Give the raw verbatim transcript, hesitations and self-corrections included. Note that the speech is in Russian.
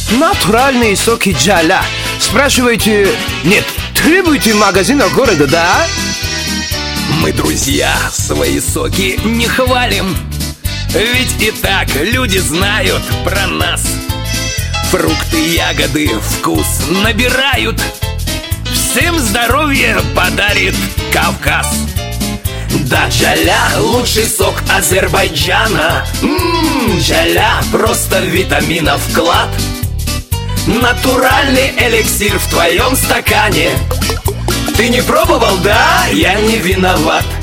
натуральные соки Джаля. Спрашивайте, нет, требуйте магазина города, да? Мы, друзья, свои соки не хвалим, ведь и так люди знают про нас. Фрукты, ягоды вкус набирают, всем здоровье подарит Кавказ. Да, Джаля – лучший сок Азербайджана. Ммм, Джаля – просто витаминов клад. Натуральный эликсир в твоем стакане. Ты не пробовал, да? Я не виноват.